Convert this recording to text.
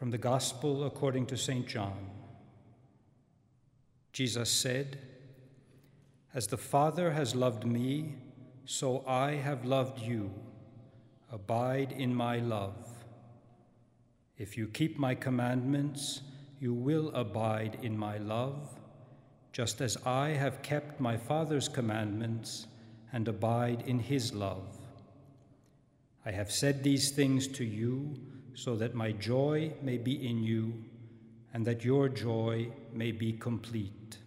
From the Gospel according to St. John. Jesus said, "As the Father has loved me, so I have loved you. Abide in my love. If you keep my commandments, you will abide in my love, just as I have kept my Father's commandments and abide in his love. I have said these things to you so that my joy may be in you and that your joy may be complete.